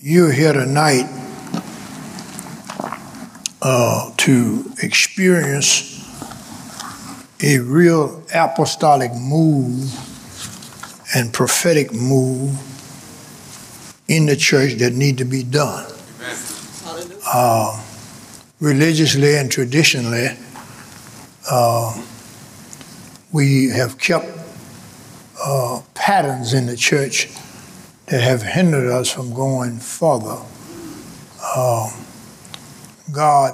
you're here tonight to experience a real apostolic move and prophetic move in the church that need to be done. Religiously and traditionally, we have kept patterns in the church that have hindered us from going further. God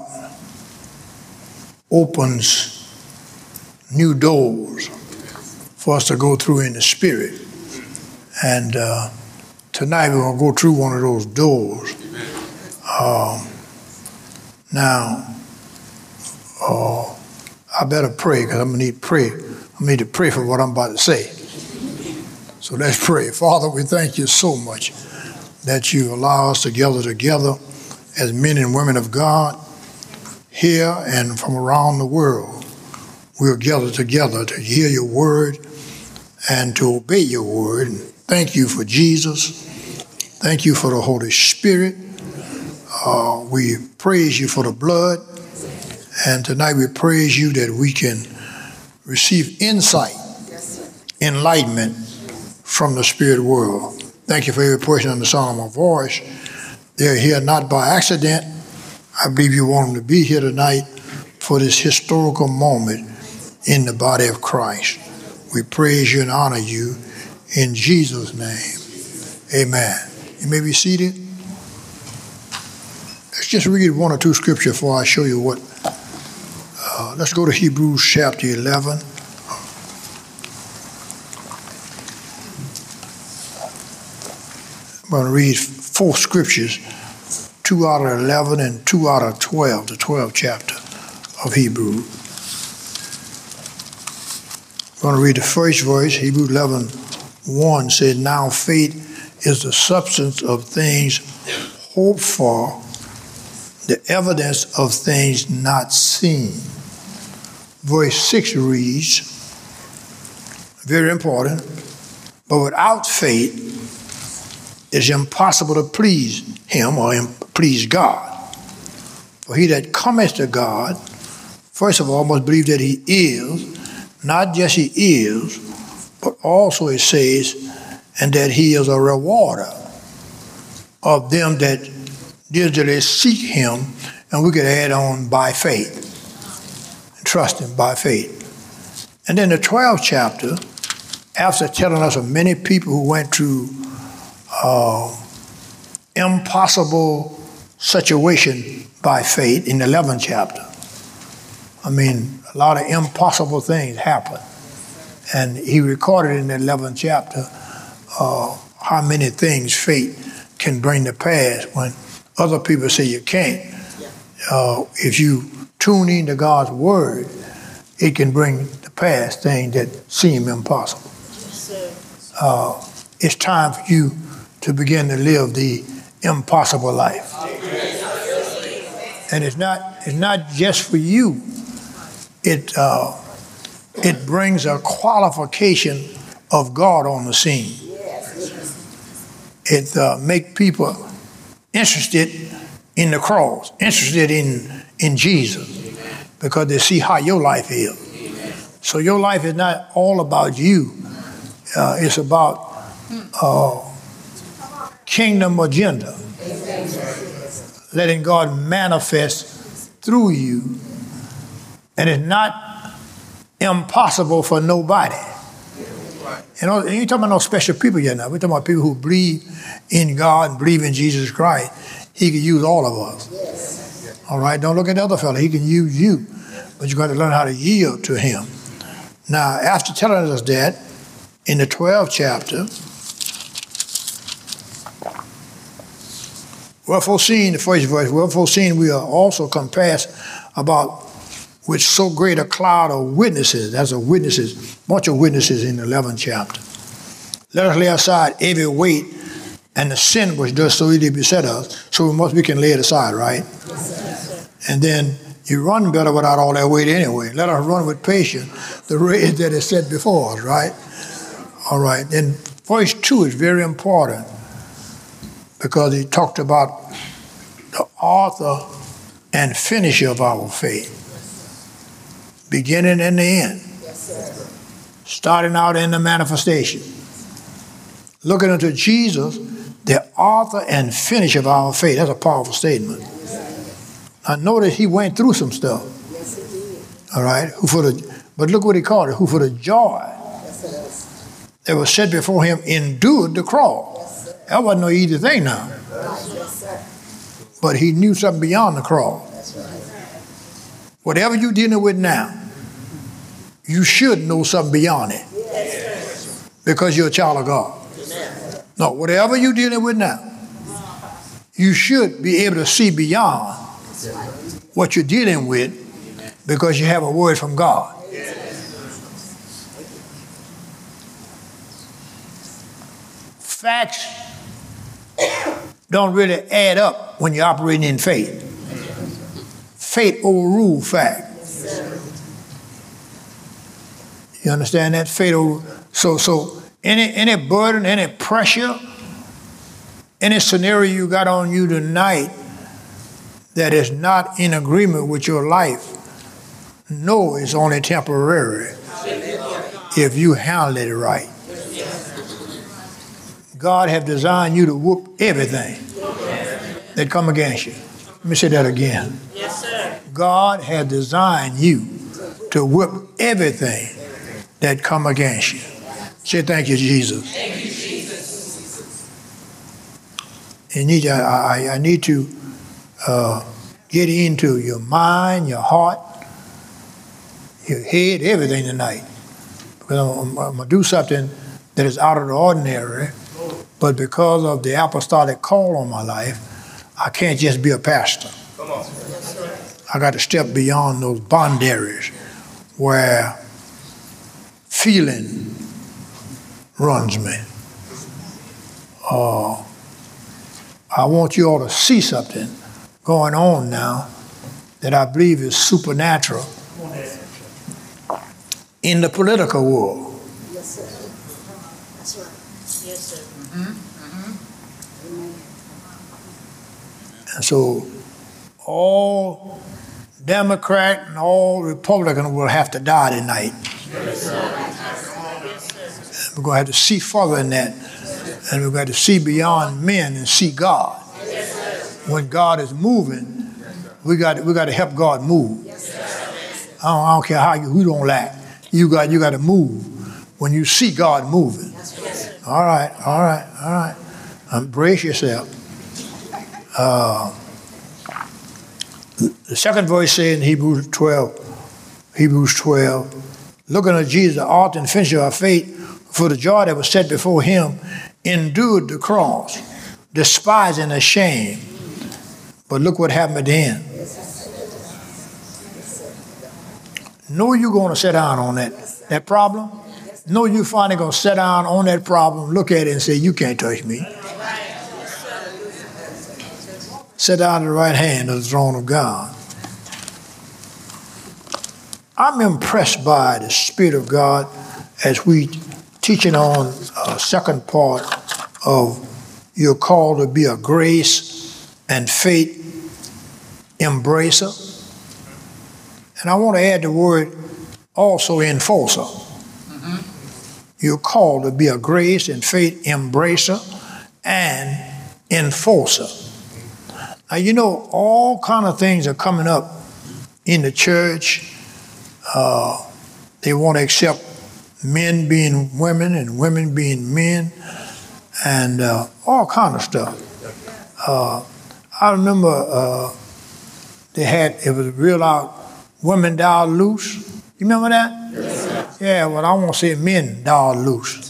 opens new doors for us to go through in the spirit. And tonight we're going to go through one of those doors. Now, I better pray because I'm going to need to pray. I need to pray for what I'm about to say. So let's pray. Father, we thank you so much that you allow us to gather together as men and women of God here and from around the world. We'll gather together to hear your word and to obey your word. And thank you for Jesus. Thank you for the Holy Spirit. We praise you for the blood. And tonight we praise you that we can receive insight, enlightenment from the spirit world. Thank you for every person on the sound of my voice. They're here not by accident. I believe you want them to be here tonight for this historical moment in the body of Christ. We praise you and honor you in Jesus' name. Amen. You may be seated. Let's just read one or two scriptures before I show you what. Let's go to Hebrews chapter 11. I'm going to read 4 scriptures, 2 out of 11 and 2 out of 12, the 12th chapter of Hebrews. I'm going to read the first verse. Hebrews 11:1 said, "Now faith is the substance of things hoped for, the evidence of things not seen." Verse 6 reads, very important, "But without faith, it's impossible to please him or please God. For he that cometh to God, first of all, must believe that he is, not just he is, but also it says, and that he is a rewarder of them that diligently seek him." And we could add on by faith. Trust him by faith. And then the 12th chapter, after telling us of many people who went through impossible situation by faith in the 11th chapter. I mean, a lot of impossible things happened. And he recorded in the 11th chapter how many things faith can bring to pass when other people say you can't. If you tune into God's word, it can bring to pass things that seem impossible. It's time for you to begin to live the impossible life. And it's not just for you. It brings a qualification of God on the scene. It makes people interested in the cross, interested in Jesus, because they see how your life is. So your life is not all about you. It's about kingdom agenda. Letting God manifest through you. And it's not impossible for nobody. You know, you ain't talking about no special people yet now. We're talking about people who believe in God and believe in Jesus Christ. He can use all of us. All right, don't look at the other fellow. He can use you. But you've got to learn how to yield to him. Now, after telling us that, in the 12th chapter, wherefore seeing, the first verse, wherefore seeing we are also compassed about with so great a cloud of witnesses. That's a witnesses, bunch of witnesses in the 11th chapter. Let us lay aside every weight and the sin which does so easily beset us. So we can lay it aside, right? Yes, and then you run better without all that weight anyway. Let us run with patience the race that is set before us, right? All right. Then verse 2 is very important. because he talked about the author and finisher of our faith, beginning and the end, starting out in the manifestation, looking unto Jesus, the author and finisher of our faith. That's a powerful statement. I noticed he went through some stuff. All right, but look what he called it, who for the joy that was set before him endured the cross. That wasn't no easy thing now. But he knew something beyond the cross. Whatever you're dealing with now, you should know something beyond it. Because you're a child of God. No, whatever you're dealing with now, you should be able to see beyond what you're dealing with because you have a word from God. Facts don't really add up when you're operating in faith. Faith overrules fact. You understand that? Faith so any burden, any pressure, any scenario you got on you tonight that is not in agreement with your life, know it's only temporary if you handle it right. God have designed you to whoop everything that come against you. Let me say that again. Yes, sir. God has designed you to whip everything that come against you. Say thank you, Jesus. Thank you, Jesus. I need to get into your mind, your heart, your head, everything tonight. Because I'm going to do something that is out of the ordinary, but because of the apostolic call on my life, I can't just be a pastor. Come on. I got to step beyond those boundaries where feeling runs me. I want you all to see something going on now that I believe is supernatural in the political world. Yes, sir. That's right. Yes, sir. And so all Democrat and all Republican will have to die tonight. Yes, sir. We're going to have to see further than that. And we're going to see beyond men and see God. When God is moving, we got to help God move. I don't care how who don't lack. You got to move when you see God moving. All right. Brace yourself. The second verse says in Hebrews 12, looking at Jesus, the author and finisher of our faith, for the joy that was set before him, endured the cross, despising the shame. But look what happened at the end. Know you're going to sit down on that problem. Know you finally going to sit down on that problem, look at it and say, you can't touch me. Sit down at the right hand of the throne of God. I'm impressed by the Spirit of God as we teaching on second part of you're called to be a grace and faith embracer. And I want to add the word also enforcer. You're called to be a grace and faith embracer and enforcer. Now, you know, all kind of things are coming up in the church. They want to accept men being women and women being men and all kind of stuff. I remember it was real out, women dial loose. You remember that? Yes, sir. Yeah, well, I want to say men dial loose.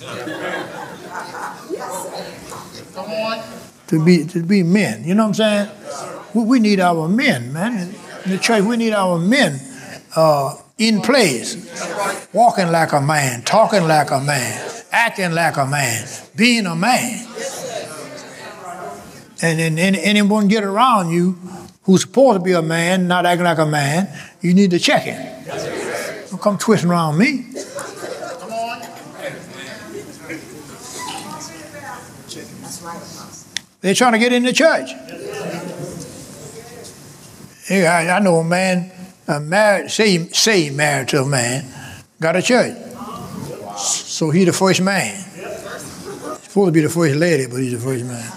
Come on. To be men, you know what I'm saying? We need our men, man. In the church, we need our men in place, walking like a man, talking like a man, acting like a man, being a man. And then anyone get around you who's supposed to be a man, not acting like a man, you need to check him. Don't come twisting around me. Come on. They're trying to get in the church. I know a man married, say married to a man, got a church. So he the first man. He's supposed to be the first lady, but he's the first man.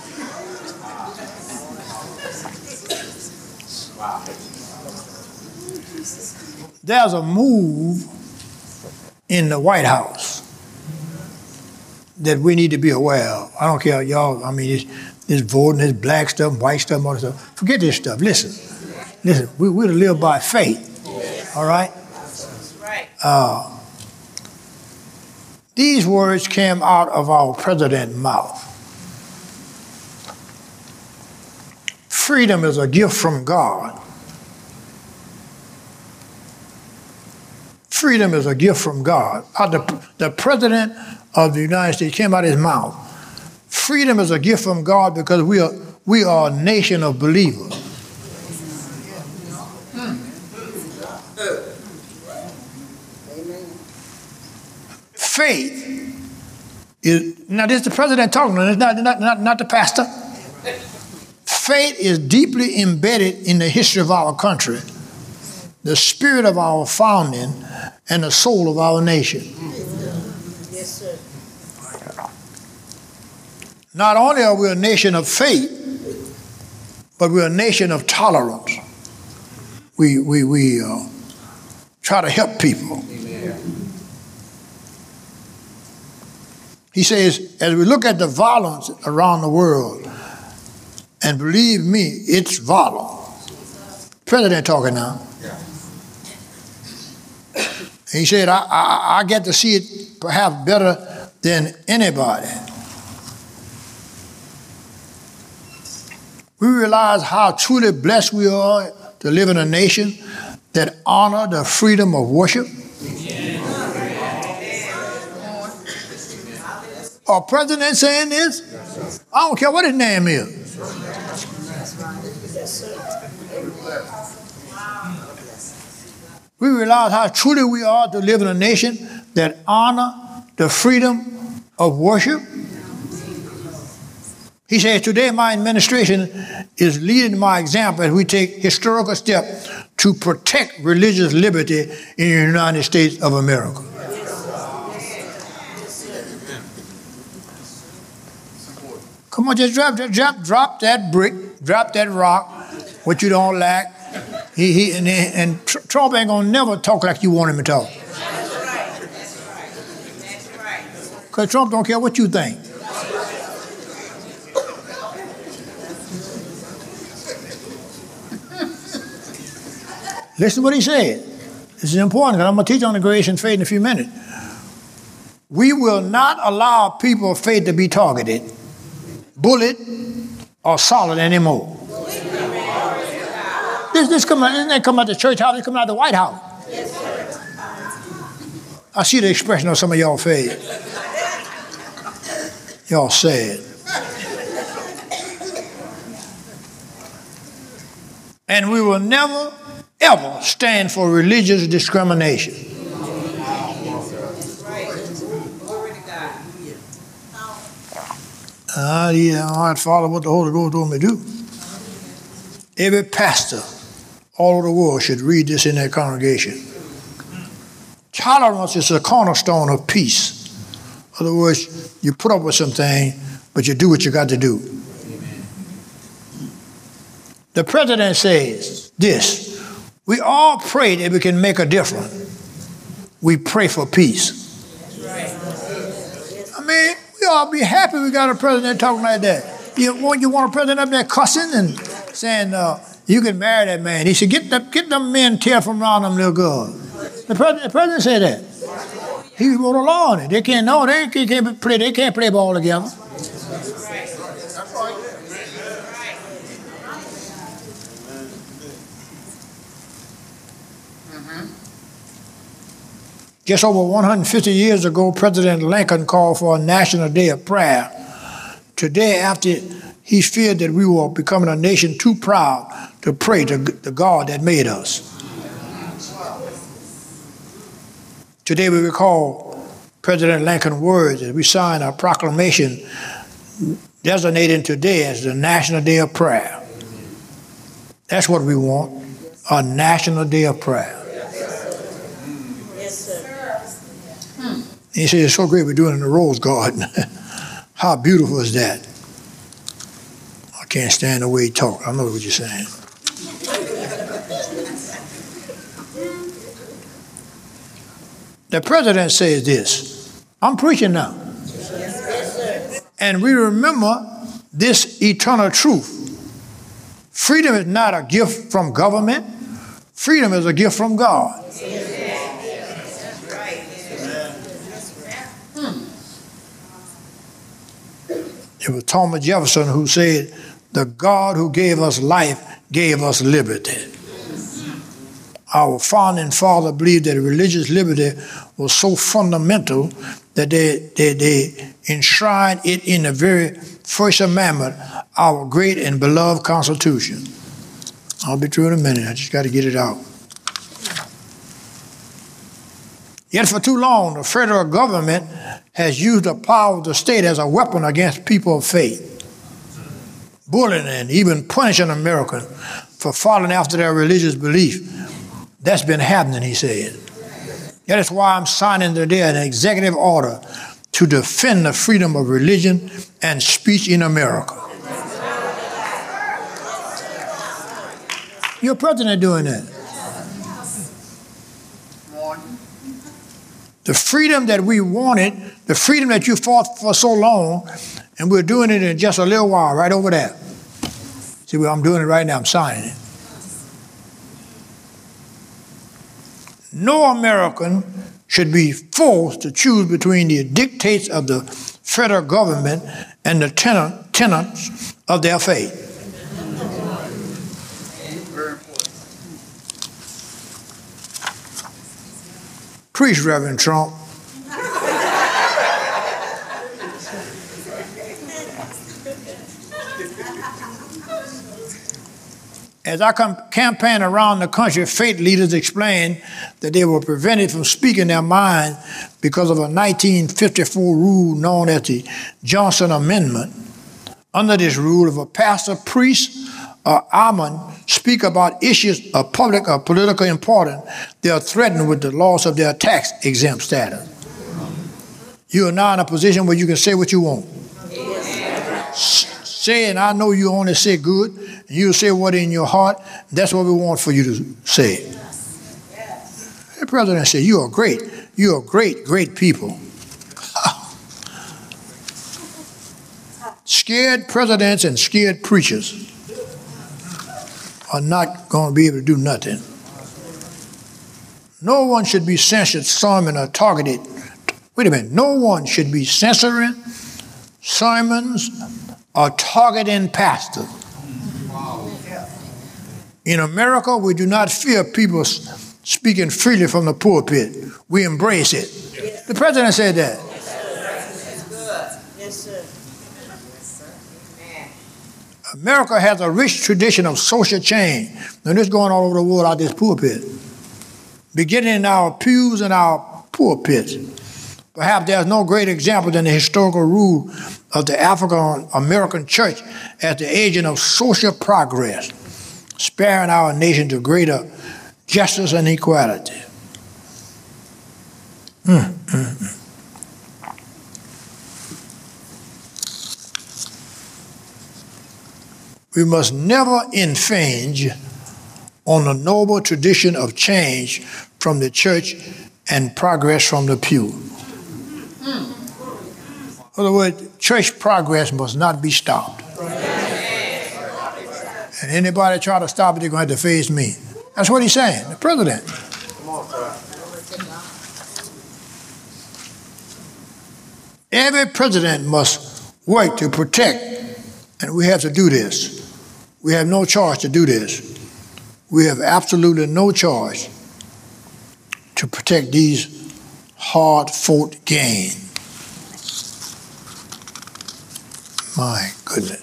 There's a move in the White House that we need to be aware of. I don't care, y'all, I mean, this voting, this black stuff, white stuff, all this stuff. Forget this stuff. Listen, we're to live by faith, all right? These words came out of our president's mouth. Freedom is a gift from God. Freedom is a gift from God. The president of the United States came out of his mouth. Freedom is a gift from God because we are a nation of believers. Faith is, now this is the president talking, it's not the pastor. Faith is deeply embedded in the history of our country, the spirit of our founding, and the soul of our nation. Yes, sir. Not only are we a nation of faith, but we're a nation of tolerance. We try to help people. He says, as we look at the violence around the world, and believe me, it's violent. President talking now. He said, I get to see it perhaps better than anybody. We realize how truly blessed we are to live in a nation that honor the freedom of worship. Our president saying this? I don't care what his name is. We realize how truly we are to live in a nation that honor the freedom of worship. He says, today my administration is leading my example as we take historical steps to protect religious liberty in the United States of America. Come on, just drop that brick, drop that rock, what you don't lack. And Trump ain't gonna never talk like you want him to talk. Because Trump don't care what you think. Listen to what he said. This is important because I'm going to teach on the grace and faith in a few minutes. We will not allow people of faith to be targeted, bullied, or solid anymore. This come out the church house, this come out the White House. I see the expression of some of y'all faith. Y'all sad. And we will never, ever stand for religious discrimination. I'd follow what the Holy Ghost told me to do. Every pastor all over the world should read this in their congregation. Tolerance is a cornerstone of peace. In other words, you put up with something, but you do what you got to do. The president says this: we all pray that we can make a difference. We pray for peace. I mean, we all be happy we got a president talking like that. You want a president up there cussing and saying, you can marry that man. He said, get them men tear from around them little girls. The president said that. He wrote a law on it. They can't play ball together. Just over 150 years ago, President Lincoln called for a national day of prayer. Today, after he feared that we were becoming a nation too proud to pray to the God that made us. Today, we recall President Lincoln's words as we sign our proclamation designated today as the National Day of Prayer. That's what we want, a National Day of Prayer. Yes, sir. He said, it's so great we're doing it in the Rose Garden. How beautiful is that? I can't stand the way he talks. I know what you're saying. The president says this. I'm preaching now. Yes, sir. And we remember this eternal truth. Freedom is not a gift from government. Freedom is a gift from God. It was Thomas Jefferson who said, the God who gave us life gave us liberty. Our founding father believed that religious liberty was so fundamental that they enshrined it in the very First Amendment, our great and beloved Constitution. I'll be through in a minute. I just got to get it out. Yet for too long, the federal government has used the power of the state as a weapon against people of faith, bullying and even punishing Americans for following after their religious belief. That's been happening, he said. That is why I'm signing today an executive order to defend the freedom of religion and speech in America. Your president doing that. The freedom that we wanted, the freedom that you fought for so long, and we're doing it in just a little while, right over there. See, well, I'm doing it right now, I'm signing it. No American should be forced to choose between the dictates of the federal government and the tenets of their faith. Preach, Reverend Trump. As I campaign around the country, faith leaders explained that they were prevented from speaking their mind because of a 1954 rule known as the Johnson Amendment. Under this rule, if a pastor, priest, or imam speak about issues of public or political importance, they are threatened with the loss of their tax-exempt status. You are now in a position where you can say what you want. Say, and I know you only say good, and you say what in your heart. That's what we want for you to say. The president said, you are great. You are great, great people. Scared presidents and scared preachers are not going to be able to do nothing. No one should be censored, sermon, or targeted. Wait a minute. No one should be censoring sermons or targeting pastors. In America, we do not fear people speaking freely from the pulpit. We embrace it. The president said that. Yes, sir. America has a rich tradition of social change. Now, this is going all over the world out this pulpit. Beginning in our pews and our pulpits. Perhaps there's no great example than the historical rule of the African American church as the agent of social progress, sparing our nation to greater justice and equality. We must never infringe on the noble tradition of change from the church and progress from the pew. In other words, church progress must not be stopped. And anybody try to stop it, they're going to have to face me. That's what he's saying, the president. Every president must work to protect, and we have to do this. We have no choice to do this. We have absolutely no choice to protect these hard-fought gains. My goodness.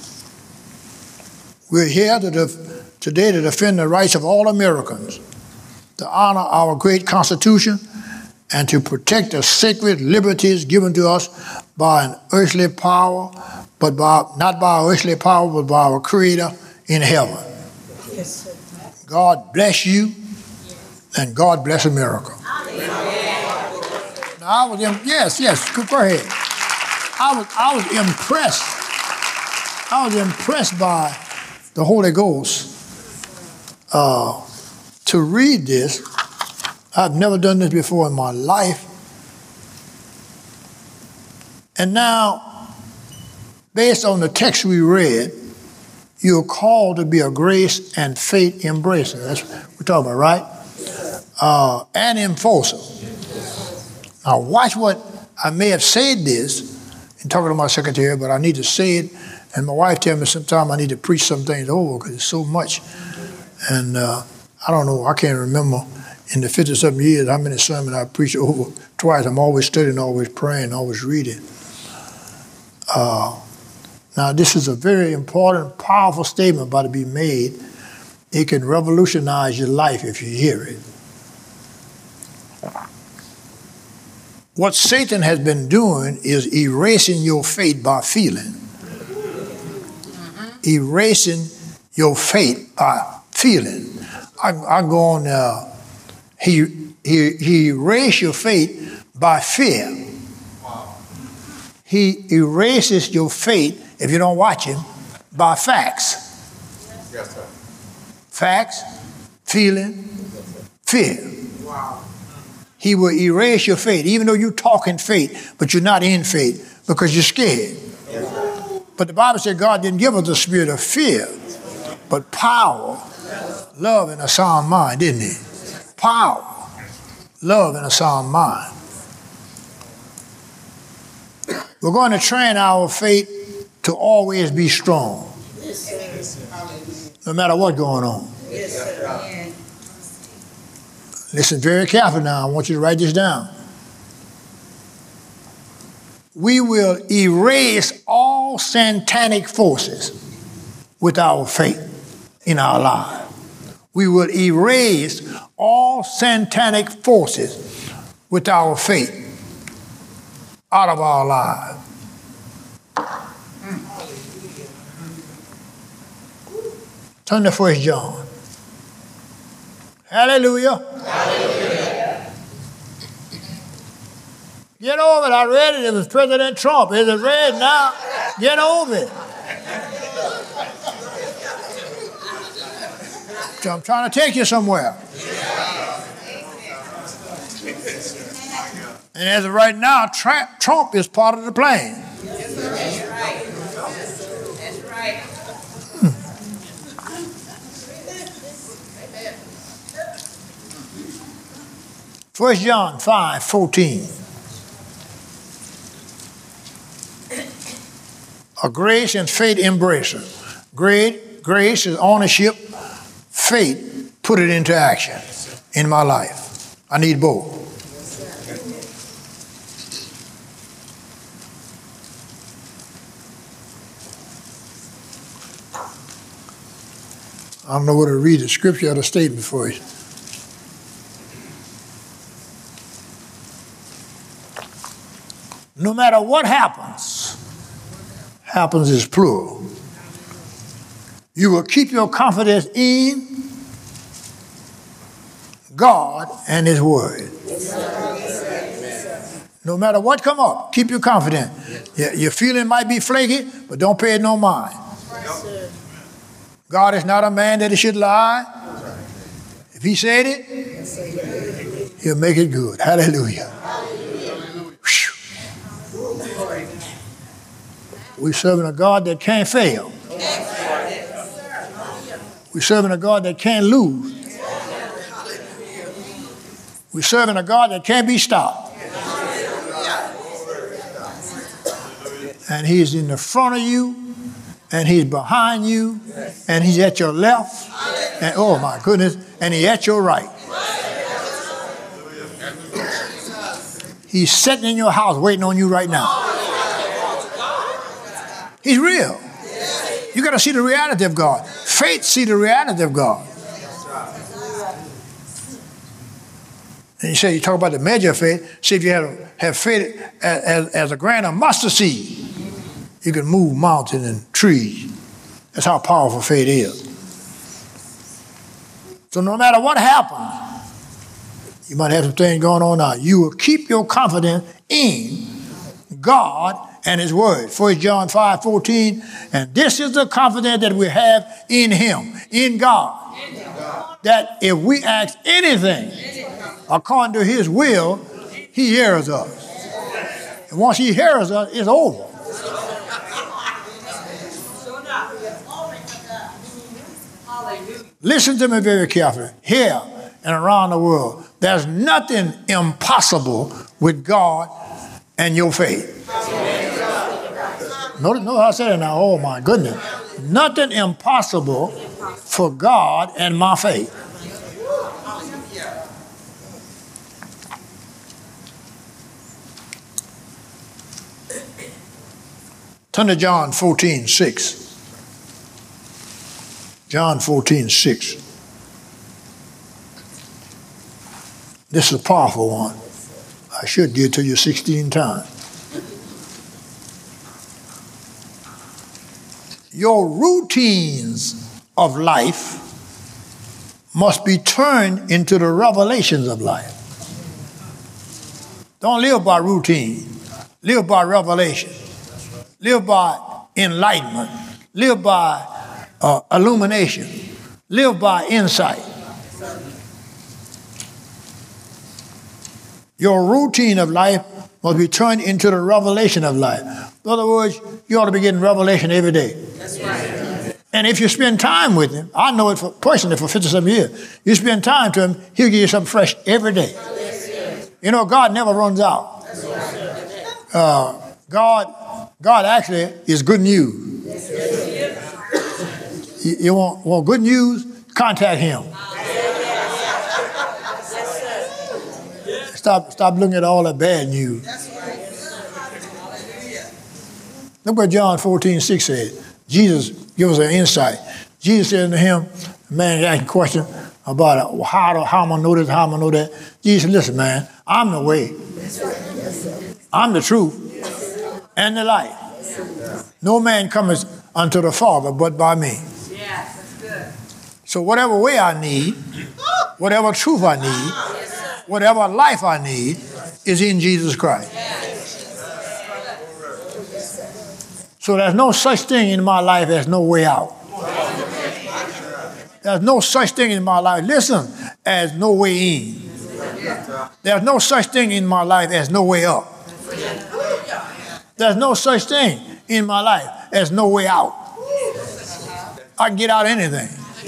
We're here today to defend the rights of all Americans, to honor our great Constitution, and to protect the sacred liberties given to us by an earthly power, but not by our earthly power, but by our Creator in heaven. Yes, sir. God bless you, and God bless America. Now, yes, go ahead. I was impressed. I was impressed by the Holy Ghost to read this. I've never done this before in my life. And now, based on the text we read, you're called to be a grace and faith embracer. That's what we're talking about, right? And enforcer. Now, watch what I may have said this in talking to my secretary, but I need to say it. And my wife tells me sometimes I need to preach some things over because it's so much. And I don't know, I can't remember in the 50-something years how many sermons I preached over twice. I'm always studying, always praying, always reading. Now, this is a very important, powerful statement about to be made. It can revolutionize your life if you hear it. What Satan has been doing is erasing your faith by feeling. Erasing your faith by feeling. I go on, he erased your faith by fear. He erases your faith, if you don't watch him, by facts. Yes, sir. Facts, feeling, fear. Wow. He will erase your faith, even though you talk in faith, but you're not in faith because you're scared. Yes. But the Bible said God didn't give us the spirit of fear, but power, love, and a sound mind, didn't he? Power, love, and a sound mind. We're going to train our faith to always be strong. Yes, sir. No matter what's going on. Yes, sir. Listen very carefully now. I want you to write this down. We will erase all satanic forces with our faith in our lives. We will erase all satanic forces with our faith out of our lives. Turn to 1 John. Hallelujah. Hallelujah. Get over it. I read it. It was President Trump. Is it read now? Get over it. I'm trying to take you somewhere. And as of right now, Trump is part of the plan. That's right. That's right. 1 John 5:14. A grace and faith embracer. Grace is ownership. Faith, put it into action in my life. I need both. I don't know whether to read the scripture or the statement for you. No matter what happens is plural. You will keep your confidence in God and His Word. No matter what come up, keep your confidence. Your feeling might be flaky, but don't pay it no mind. God is not a man that He should lie. If He said it, He'll make it good. Hallelujah. We're serving a God that can't fail. We're serving a God that can't lose. We're serving a God that can't be stopped. And He's in the front of you, and He's behind you, and He's at your left, and oh my goodness, and He's at your right. He's sitting in your house waiting on you right now. He's real. You got to see the reality of God. Faith see the reality of God. And you say, you talk about the measure of faith. See, if you have faith as a grain of mustard seed, you can move mountains and trees. That's how powerful faith is. So no matter what happens, you might have some things going on now. You will keep your confidence in God and His Word. 1 John 5:14, and this is the confidence that we have in Him, in God, that if we ask anything according to His will, He hears us. And once He hears us, it's over. Listen to me very carefully. Here and around the world, there's nothing impossible with God and your faith. Notice how I said it now. Oh my goodness. Nothing impossible for God and my faith. Turn to John 14:6. John 14:6. This is a powerful one. I should give it to you 16 times. Your routines of life must be turned into the revelations of life. Don't live by routine. Live by revelation. Live by enlightenment. Live by illumination. Live by insight. Your routine of life must be turned into the revelation of life. In other words, you ought to be getting revelation every day. That's right. And if you spend time with Him, I know it personally for 50-some years, you spend time to Him, He'll give you something fresh every day. You know, God never runs out. God actually is good news. You want good news? Contact Him. Stop looking at all the bad news. Look what John 14:6 said. Jesus gives us an insight. Jesus said to him, the man asked a question about how am I going to know this, how am I going to know that. Jesus said, listen, man, I'm the way. I'm the truth and the life. No man cometh unto the Father but by me. So whatever way I need, whatever truth I need, whatever life I need is in Jesus Christ. So there's no such thing in my life as no way out. There's no such thing in my life, listen, as no way in. There's no such thing in my life as no way up. There's no such thing in my life as no way out. I can get out anything.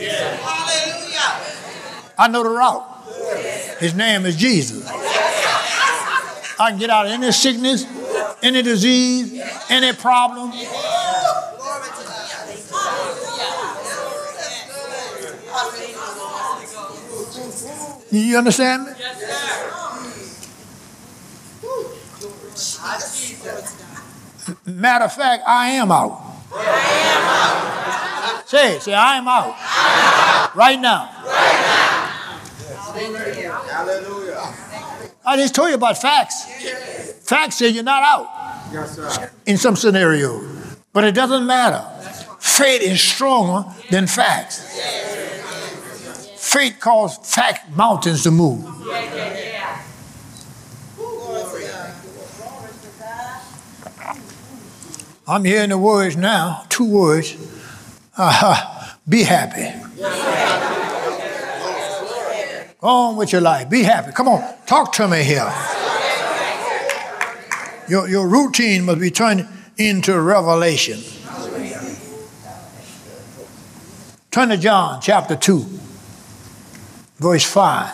I know the route. His name is Jesus. I can get out of any sickness, any disease, any problem. You understand me? Matter of fact, I am out. Say, I am out. Right now. Hallelujah. I just told you about facts. Facts say you're not out in some scenario. But it doesn't matter. Faith is stronger than facts. Faith causes fact mountains to move. I'm hearing the words now, 2 words. Be happy. Go on with your life. Be happy. Come on, talk to me here. Your routine must be turned into revelation. Turn to John chapter 2, verse 5.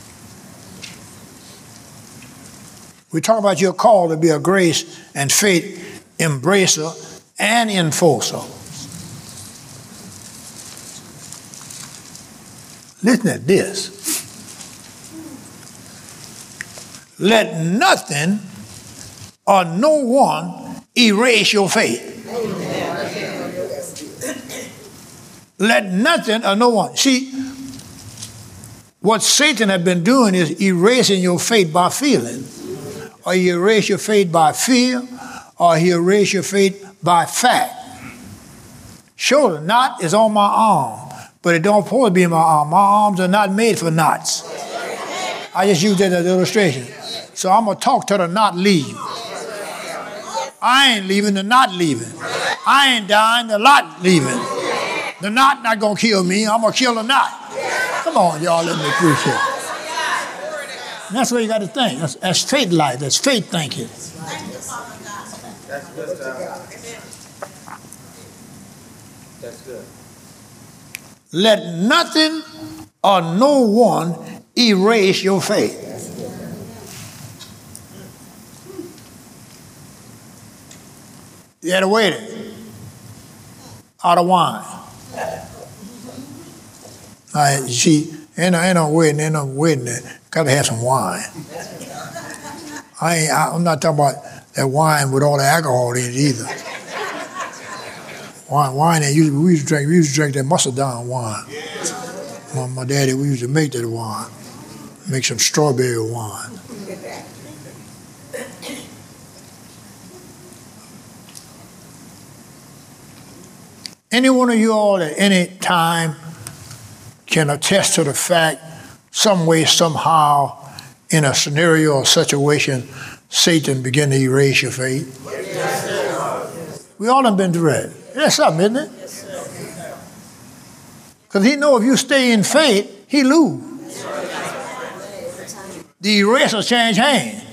We talk about your call to be a grace and faith embracer and enforcer. Listen at this. Let nothing or no one erase your faith. Let nothing or no one. See, What Satan has been doing is erasing your faith by feeling. Or he erase your faith by fear, or he erase your faith by fact. Sure, the knot is on my arm, but it don't supposed to be in my arm. My arms are not made for knots. I just used that as an illustration. So I'm going to talk to the knot leave. I ain't leaving, the knot leaving. I ain't dying, the knot leaving. The knot not going to kill me, I'm going to kill the knot. Come on, y'all, let me preach here. And that's what you got to think. That's faith life. That's faith thinking. That's good. Let nothing or no one erase your faith. You had to wait it out of wine. You see, ain't no waiting there. Got to have some wine. I'm not talking about that wine with all the alcohol in it either. Wine that we used to drink that muscadine wine. My daddy, we used to make that wine. Make some strawberry wine. Any one of you all at any time can attest to the fact, some way, somehow, in a scenario or situation, Satan began to erase your faith. We all have been through that. That's something, isn't it? Because he know if you stay in faith, he lose. The eraser change hands.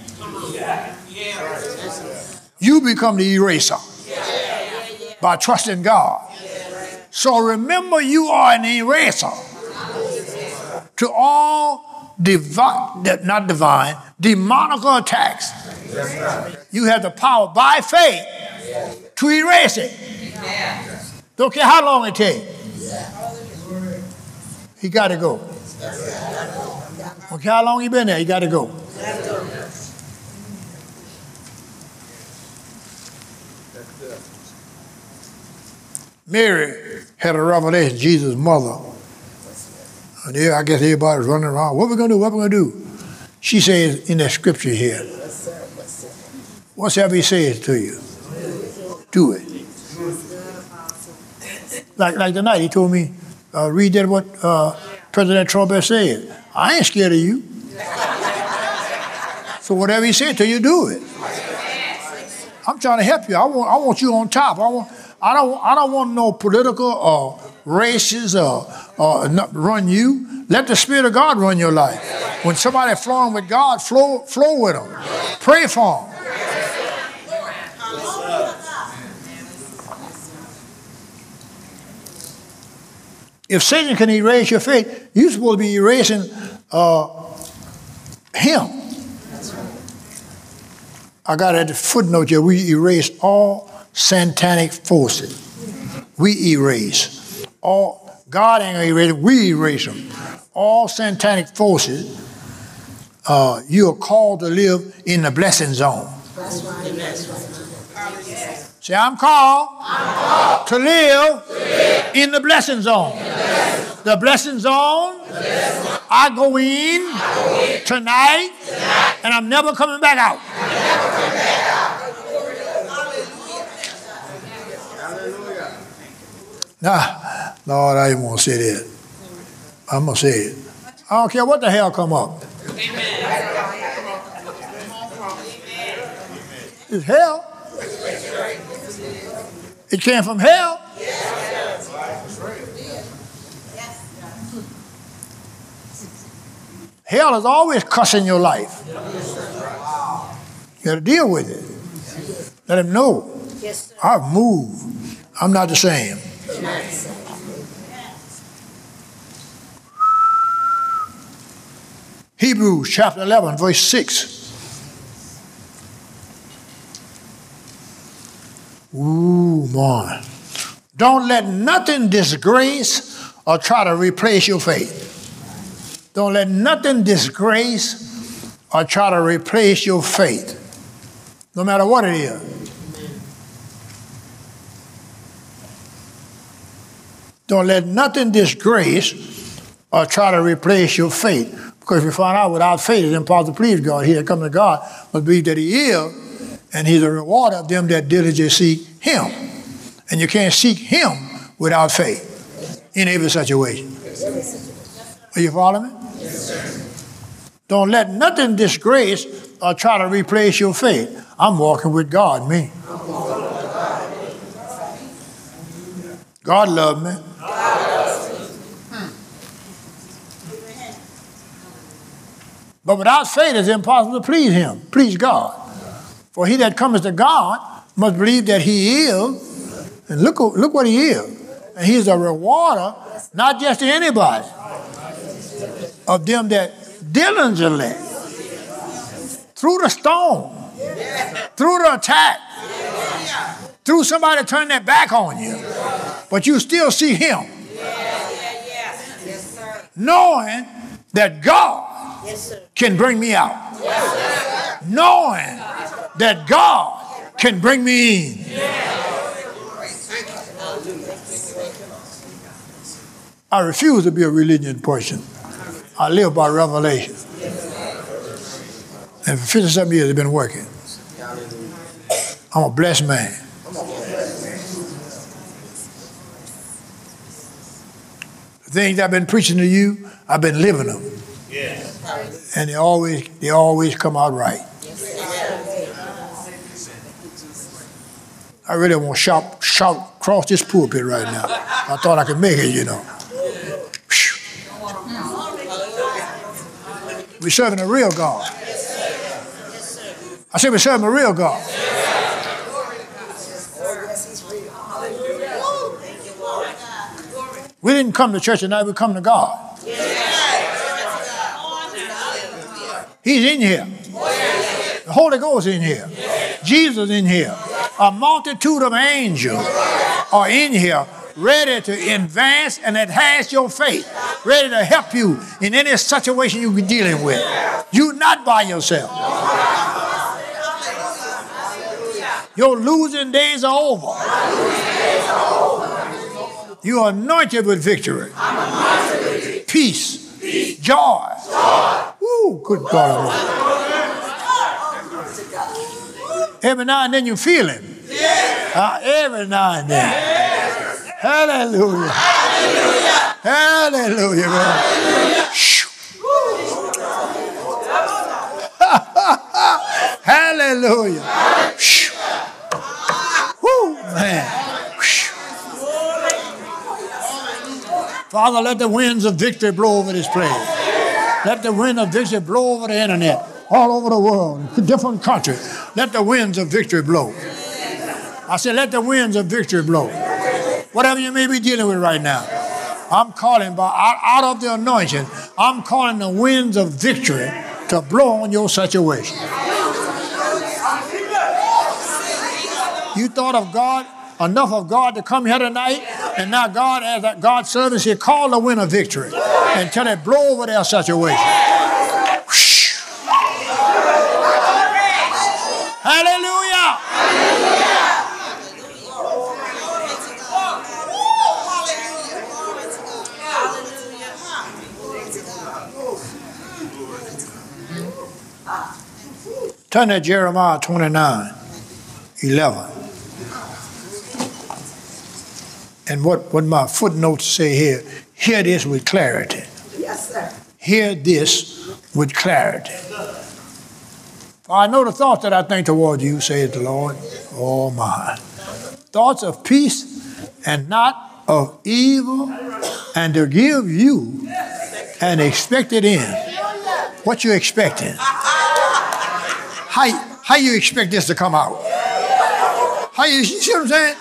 You become the eraser by trusting God. So remember, you are an eraser to all demonical attacks. You have the power by faith to erase it. Don't care how long it takes. He got to go. Don't care how long he been there, he got to go. Mary had a revelation, Jesus' mother. And I guess everybody's running around. What we going to do? What we going to do? She says in that scripture here, whatsoever he says to you, do it. Like tonight, he told me, read that what President Trump has said. I ain't scared of you. So whatever he said to you, do it. I'm trying to help you. I want you on top. I don't want no political or races or run you. Let the Spirit of God run your life. When somebody flowing with God, flow with them. Pray for them. If Satan can erase your faith, you're supposed to be erasing him. I got at the footnote here, we erase all satanic forces. We erase. God ain't going to erase it, we erase them. All satanic forces, you are called to live in the blessing zone. Say, I'm called to live in the blessing zone. The blessing zone, I go in tonight, and I'm never coming back out. Nah, Lord, I didn't want to say that. I'm going to say it. I don't care what the hell come up. It's hell. It came from hell. Hell is always cussing your life. You got to deal with it. Let him know. I've moved. I'm not the same. Hebrews chapter 11, verse 6. Ooh, man. Don't let nothing disgrace or try to replace your faith. Don't let nothing disgrace or try to replace your faith. No matter what it is. Don't let nothing disgrace or try to replace your faith. Because we find out without faith it's impossible to please God. He that comes to God must believe that he is, and he's a rewarder of them that diligently seek him. And you can't seek him without faith in every situation. Are you following me? Don't let nothing disgrace or try to replace your faith. I'm walking with God, me. God loved me. But without faith it's impossible to please him, please God. For he that cometh to God must believe that he is, and look what he is. And he is a rewarder, not just to anybody, of them that diligently, through the storm, through the attack, through somebody turning their back on you, but you still see him. Knowing that God can bring me out. Knowing that God can bring me in. I refuse to be a religious person. I live by revelation. And for 57 years I've been working. I'm a blessed man. The things I've been preaching to you, I've been living them. And they always come out right. I really want to shout across this pulpit right now. I thought I could make it, you know. We're serving a real God. I said we're serving a real God. We didn't come to church tonight, we come to God. He's in here. The Holy Ghost is in here. Jesus in here. A multitude of angels are in here, ready to advance and enhance your faith, ready to help you in any situation you're dealing with. You're not by yourself. Your losing days are over. You are anointed with victory. Peace. Joy. Woo, good God. Every now and then you feel him. Every now and then. Hallelujah. Hallelujah. Hallelujah. Woo, man. Father, let the winds of victory blow over this place. Let the wind of victory blow over the internet, all over the world, different countries. Let the winds of victory blow. I said, let the winds of victory blow. Whatever you may be dealing with right now, I'm calling out of the anointing, I'm calling the winds of victory to blow on your situation. You thought of God, enough of God to come here tonight, and now God, as a God's servant, He called the wind of victory until it blow over their situation. Hallelujah! Turn to Jeremiah 29:11. And what my footnotes say here, hear this with clarity. Yes, sir. Hear this with clarity. For I know the thoughts that I think toward you, saith the Lord. Oh my. Thoughts of peace and not of evil, and to give you an expected end. What you expecting? How you expect this to come out? How you see what I'm saying?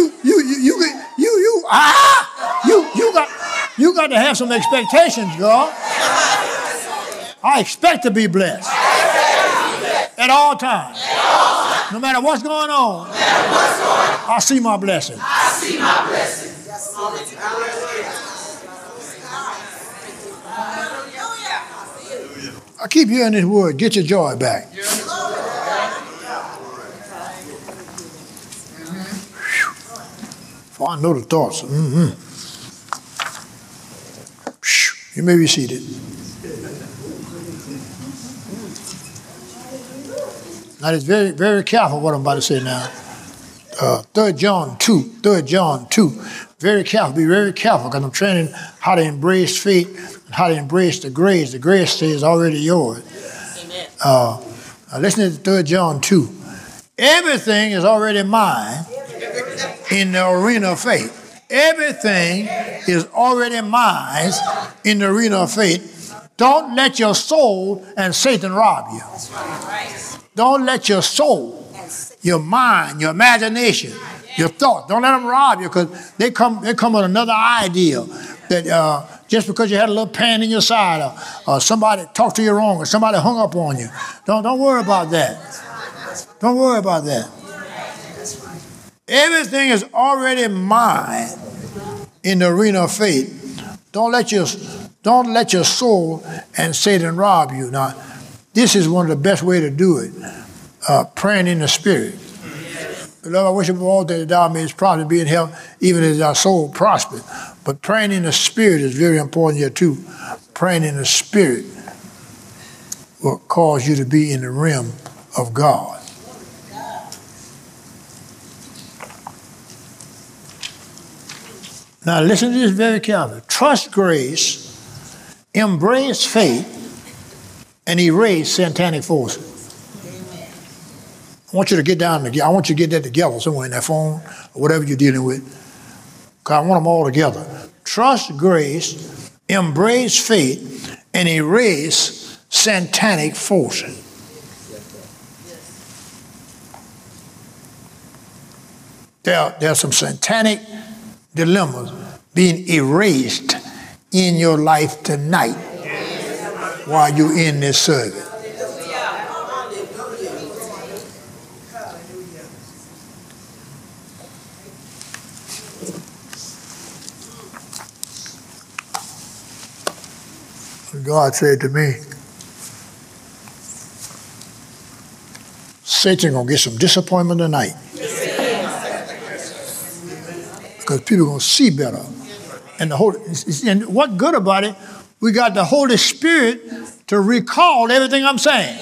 You got to have some expectations, God. I expect to be blessed at all times. No matter what's going on, I see my blessing. I keep hearing this word, get your joy back. For I know the thoughts. You may be seated. Now, it's very, very careful what I'm about to say now. 3 John 2. Very careful. Be very careful because I'm training how to embrace faith and how to embrace the grace. The grace says already yours. Amen. Listen to 3 John 2. Everything is already mine in the arena of faith. Everything is already mine in the arena of faith. Don't let your soul and Satan rob you. Don't let your soul, your mind, your imagination, your thoughts, don't let them rob you because they come with another idea that just because you had a little pain in your side or somebody talked to you wrong or somebody hung up on you. Don't worry about that. Don't worry about that. Everything is already mine in the arena of faith. Don't let your soul and Satan rob you. Now, this is one of the best ways to do it. Praying in the Spirit. Lord, I wish above all that thou mayest prosper, be in health, even as our soul prosper. But praying in the Spirit is very important here too. Praying in the Spirit will cause you to be in the realm of God. Now listen to this very carefully. Trust grace, embrace faith, and erase satanic forces. I want you to get down together. I want you to get that together somewhere in that phone or whatever you're dealing with. Because I want them all together. Trust grace, embrace faith, and erase satanic forces. There are some satanic dilemmas being erased in your life tonight while you're in this service. God said to me, Satan gonna get some disappointment tonight. Because people are going to see better. And what good about it, we got the Holy Spirit to recall everything I'm saying.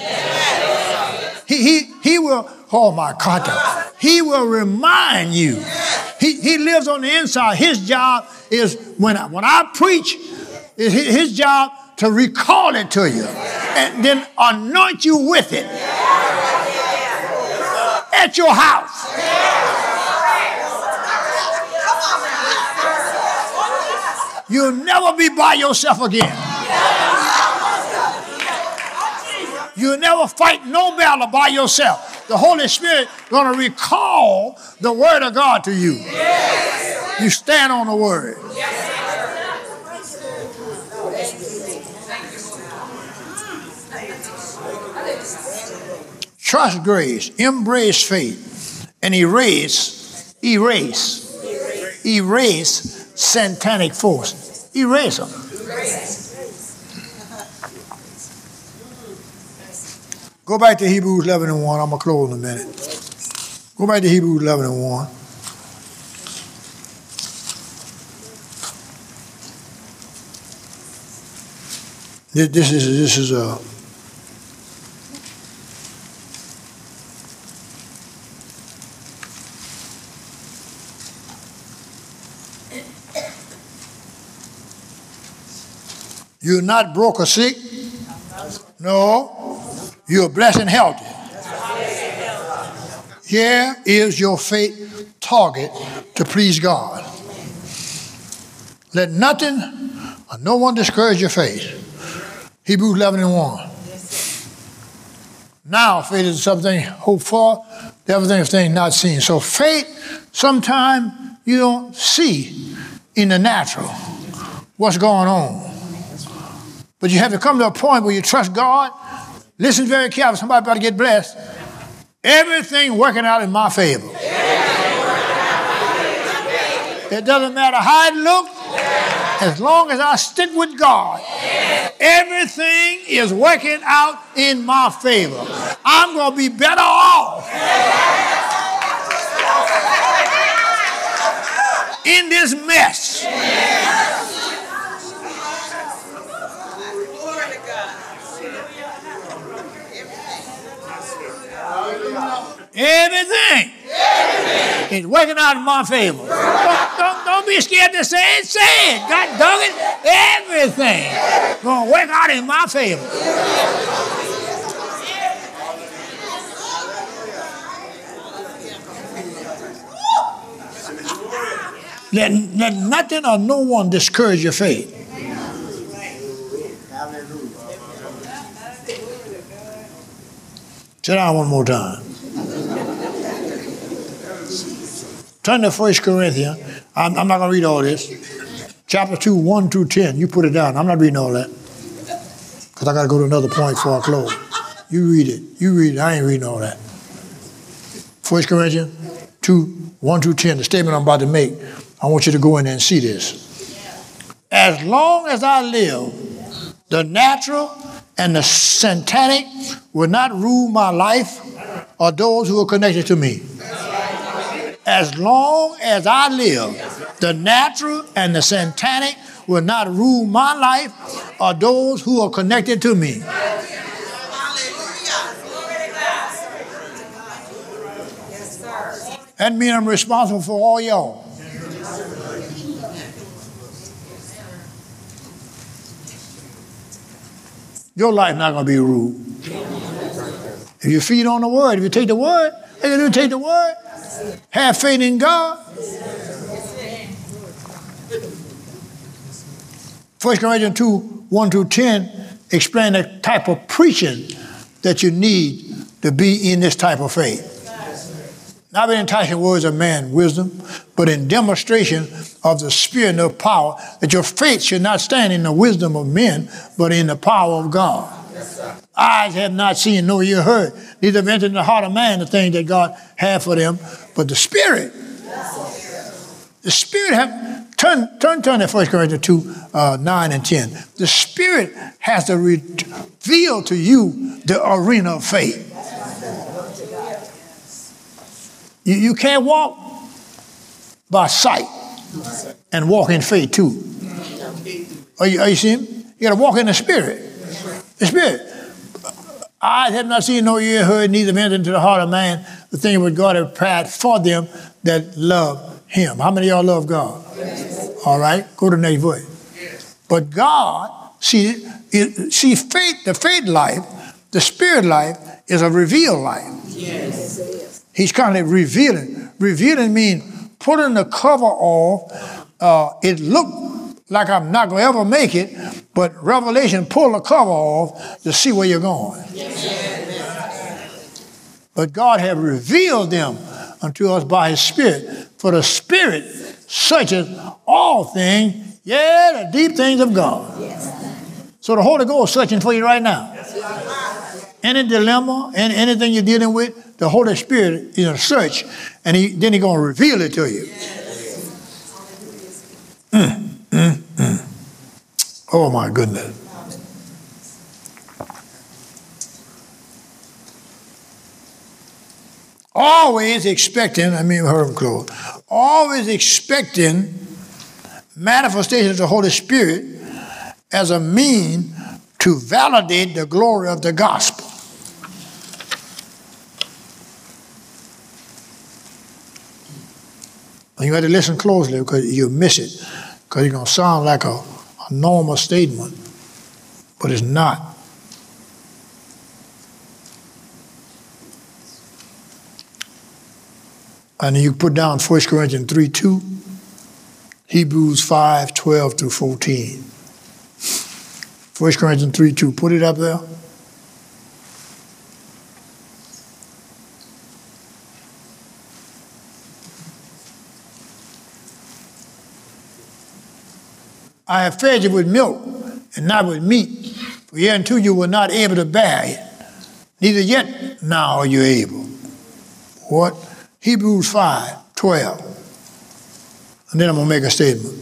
He will, oh my God, he will remind you. He lives on the inside. His job is, when I preach, his job to recall it to you and then anoint you with it at your house. You'll never be by yourself again. You'll never fight no battle by yourself. The Holy Spirit is going to recall the Word of God to you. You stand on the Word. Trust grace, embrace faith, and erase satanic forces. Erase them. Go back to Hebrews 11 and 1. I'm going to close in a minute. Go back to Hebrews 11 and 1. This is a You're not broke or sick. No. You're blessed and healthy. Here is your faith target to please God. Let nothing or no one discourage your faith. Hebrews 11 and 1. Now faith is something hoped for, the other thing is things not seen. So faith, sometimes you don't see in the natural what's going on. But you have to come to a point where you trust God. Listen very carefully. Somebody about to get blessed. Everything working out in my favor. It doesn't matter how it looks. As long as I stick with God, everything is working out in my favor. I'm going to be better off in this mess It's working out in my favor. Don't be scared to say it. Say it. God dug it. Everything going to work out in my favor. Let nothing or no one discourage your faith. Sit down one more time. Turn to 1 Corinthians. I'm not going to read all this. Chapter 2, 1 through 10. You put it down. I'm not reading all that. Because I got to go to another point before I close. You read it. You read it. I ain't reading all that. 1 Corinthians 2, 1 through 10. The statement I'm about to make. I want you to go in there and see this. As long as I live, the natural and the satanic will not rule my life or those who are connected to me. As long as I live, the natural and the satanic will not rule my life or those who are connected to me. That means I'm responsible for all y'all. Your life not going to be ruled. If you feed on the word, if you take the word, all you do is take the word, have faith in God. 1 Corinthians 2, 1 through 10 explain the type of preaching that you need to be in this type of faith. Not in enticing words of man wisdom, but in demonstration of the Spirit and of power, that your faith should not stand in the wisdom of men, but in the power of God. Eyes have not seen, nor ear heard, neither have entered in the heart of man the things that God had for them, but the Spirit. The Spirit have, turn to 1 Corinthians 2, 9 and 10. The Spirit has to reveal to you the arena of faith. You can't walk by sight and walk in faith too. Are you seeing? You got to walk in the Spirit. The Spirit. Eyes have not seen, nor ear heard, neither entered into the heart of man the thing which God has prepared for them that love Him. How many of y'all love God? All right, go to the next verse. But God, see faith, the faith life, the Spirit life is a revealed life. Yes. He's kind of revealing. Revealing means putting the cover off. It looked like I'm not going to ever make it, but revelation pull the cover off to see where you're going. But God has revealed them unto us by His Spirit. For the Spirit searches all things, the deep things of God. So the Holy Ghost is searching for you right now. Any dilemma, anything you're dealing with, the Holy Spirit is a search, and then He's going to reveal it to you. Oh, my goodness. Always expecting, always expecting manifestation of the Holy Spirit as a means to validate the glory of the gospel. And you have to listen closely because you'll miss it, because it's going to sound like a normal statement, but it's not. And you put down 1 Corinthians 3:2, Hebrews 5:12 through 14. 1 Corinthians 3:2, put it up there. I have fed you with milk and not with meat, for hereunto you were not able to bear it, neither yet now are you able. What? Hebrews 5:12. And then I'm going to make a statement.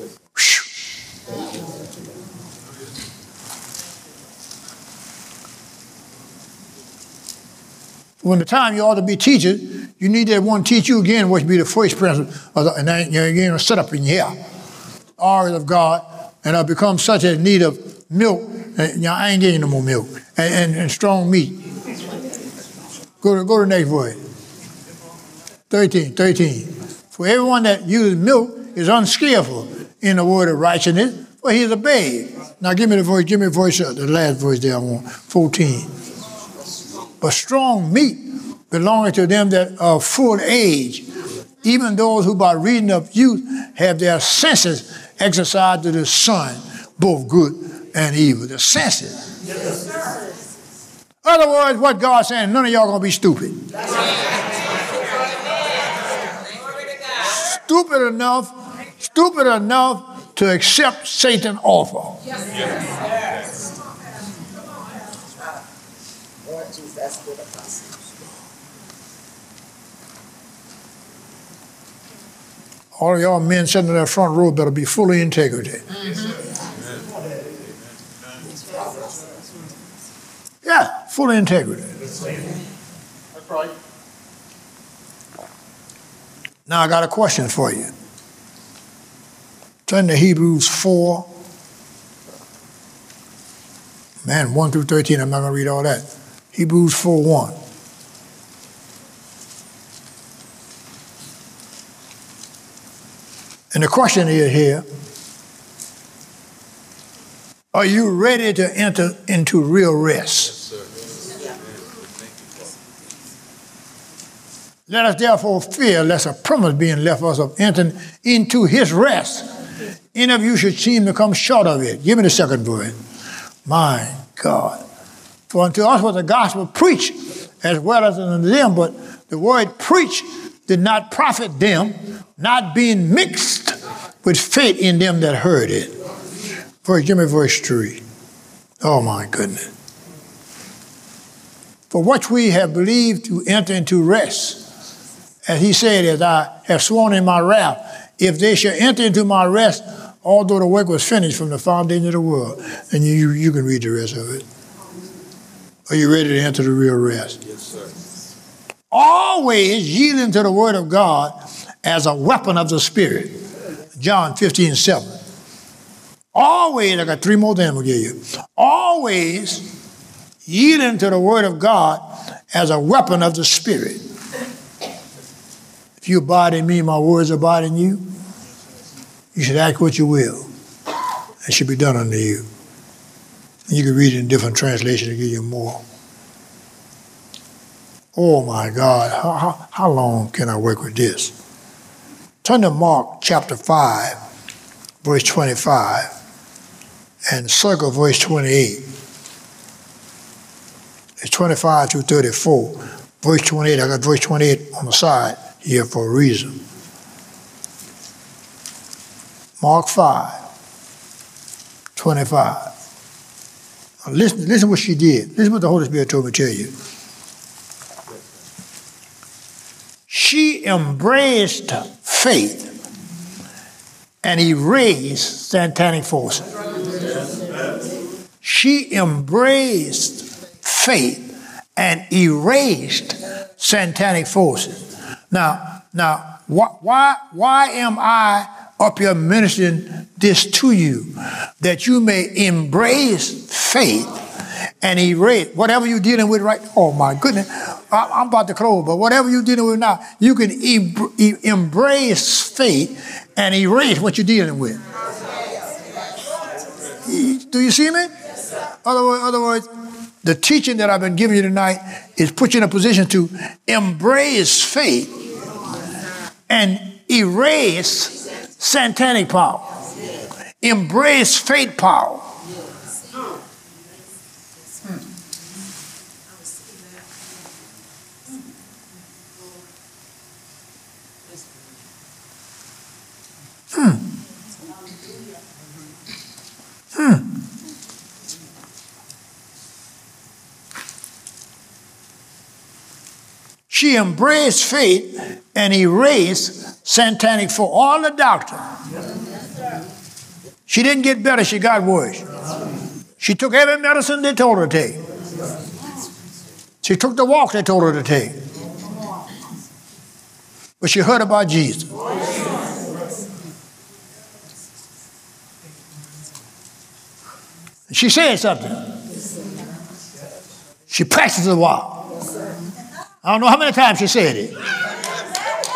When the time you ought to be teachers, you need that one teach you again, which be the first principle, and then you're going to set up in here. Oracles of God, and I've become such a need of milk, and I ain't getting no more milk, and strong meat. Go to the next word. 13. For everyone that uses milk is unskillful in the word of righteousness, for he is a babe. Now give me the voice, the last voice there I want, 14. But strong meat belonging to them that are full age, even those who by reason of youth have their senses exercised to the Son, both good and evil. The senses. Yes, sir. In other words, what God's saying, none of y'all going to be stupid. Stupid enough to accept Satan's offer. Yes. Lord Jesus, that's good, Apostle. All of y'all men sitting in that front row better be full of integrity. Yeah, full of integrity. That's right. Now I got a question for you. Turn to Hebrews 4. Man, 1 through 13, I'm not going to read all that. Hebrews 4:1. And the question is here, are you ready to enter into real rest? Let us therefore fear lest a promise being left us of entering into his rest. Any of you should seem to come short of it. Give me the second verse. My God. For unto us was the gospel preached as well as unto them, but the word preached did not profit them, not being mixed with faith in them that heard it. Give me verse 3. Oh my goodness. For what we have believed to enter into rest, as he said, as I have sworn in my wrath, if they shall enter into my rest, although the work was finished from the foundation of the world. And you can read the rest of it. Are you ready to enter the real rest? Yes, sir. Always yielding to the word of God as a weapon of the Spirit. John 15:7. Always, I got 3 more things I'm going to give you. Always yielding to the word of God as a weapon of the Spirit. If you abide in me, my words abide in you, you should act what you will. It should be done unto you. And you can read it in different translations to give you more. Oh my God, how long can I work with this? Turn to Mark chapter 5, verse 25, and circle verse 28. It's 25 through 34. Verse 28, I got verse 28 on the side here for a reason. Mark 5, 25. Now listen what she did. Listen what the Holy Spirit told me to tell you. She embraced faith and erased satanic forces. She embraced faith and erased satanic forces. Now, why am I up here ministering this to you? That you may embrace faith and erase whatever you're dealing with right now. Oh my goodness, I'm about to close, but whatever you're dealing with now, you can embrace faith and erase what you're dealing with. Do you see me? Other words, the teaching that I've been giving you tonight is put you in a position to embrace faith and erase satanic power. Embrace faith power. She embraced faith and erased satanic for all the doctrine. She didn't get better, she got worse. She took every medicine they told her to take. She took the walk they told her to take. But she heard about Jesus. She said something. She practiced a while. I don't know how many times she said it.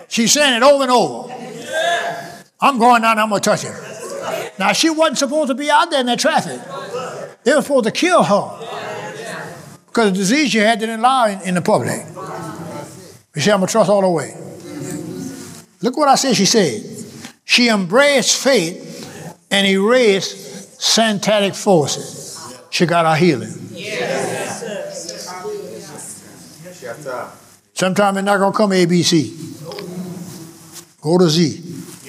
She's saying it over and over. I'm going down, I'm going to touch him. Now, she wasn't supposed to be out there in that traffic. They were supposed to kill her because the disease she had didn't allow in the public. You see, I'm going to trust all the way. Look what I said she said. She embraced faith and erased satanic forces. She got her healing. Sometimes it's not going to come ABC. Go to Z.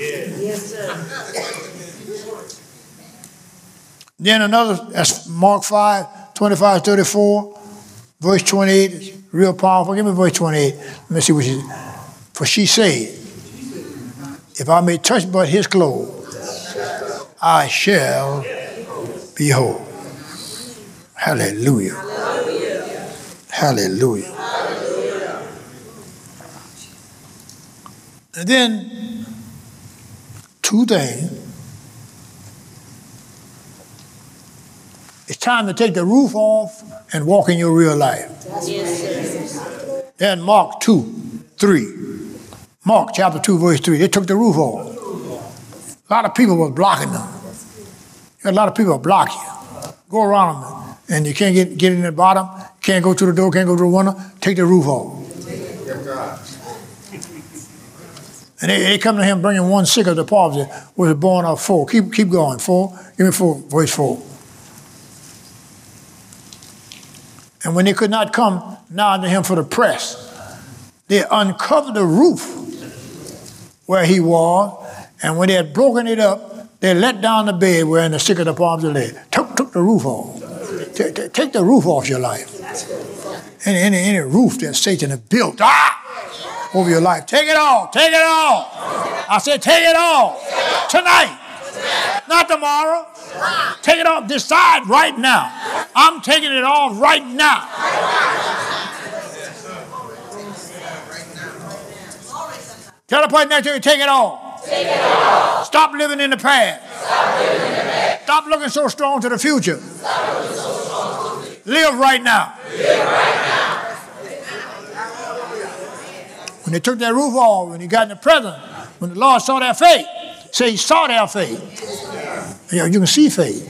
Then another, that's Mark 5, 25, 34, verse 28, it's real powerful. Give me verse 28. Let me see what she said. For she said, if I may touch but his clothes, I shall be whole. Hallelujah. Hallelujah. And then, two things. It's time to take the roof off and walk in your real life. Then Mark 2, 3. Mark chapter 2, verse 3. They took the roof off. A lot of people were blocking them. A lot of people block you. Go around them, and you can't get in the bottom. Can't go through the door, can't go through the window. Take the roof off. And they come to him bringing one sick of the palsy, was born of 4. Keep going. 4. Give me 4, verse 4. And when they could not come now to him for the press, they uncovered the roof where he was, and when they had broken it up, they let down the bed wherein the sick of the palsy lay. Took the roof off. Take the roof off your life. Any roof that Satan has built over your life, take it off. Take it off. I said, take it off tonight, not tomorrow. Take it off. Decide right now. I'm taking it off right now. Tell the person next to you, take it off. Take it off. Stop living in the past. Stop looking so strong to the future. Live right now. When they took that roof off, when he got in the presence, when the Lord saw their faith, say he saw their faith. You can see faith.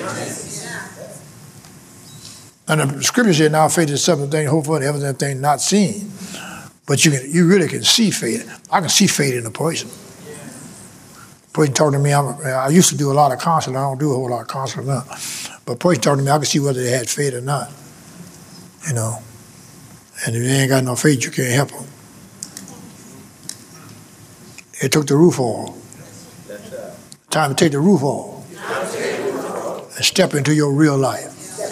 And the scripture says now faith is something thing hoped for, the evidence thing not seen. But you really can see faith. I can see faith in a person. Person talking to me, I used to do a lot of counseling. I don't do a whole lot of counseling now. But person talking to me, I can see whether they had faith or not. You know. And if they ain't got no faith, you can't help them. They took the roof off. Time to take the roof off and step into your real life.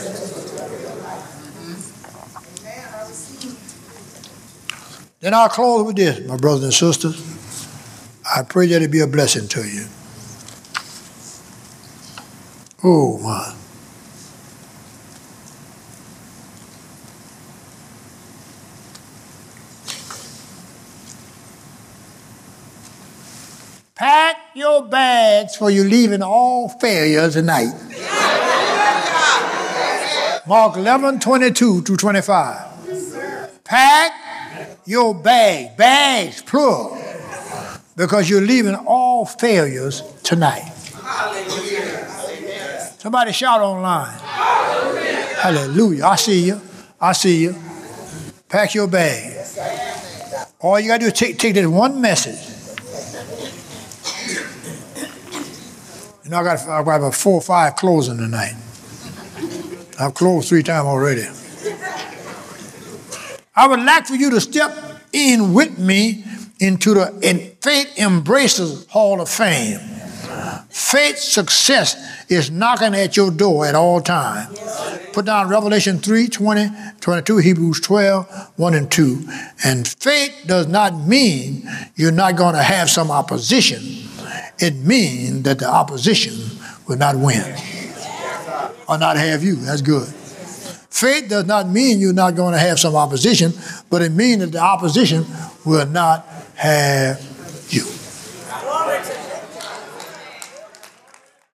Then I'll close with this, my brothers and sisters. I pray that it be a blessing to you. Oh, my. Pack your bags for you leaving all failure tonight. Mark 11:22-25. Pack your bags, plural, because you're leaving all failures tonight. Somebody shout online. Hallelujah. I see you. Pack your bag. All you got to do is take this one message. You know, I got about 4 or 5 closing tonight. I've closed 3 times already. I would like for you to step in with me into the Faith Embracers Hall of Fame. Faith success is knocking at your door at all times. Put down Revelation 3:20-22, Hebrews 12:1 and 2. And faith does not mean you're not going to have some opposition. It means that the opposition will not win or not have you. That's good. Faith does not mean you're not going to have some opposition, but it means that the opposition will not have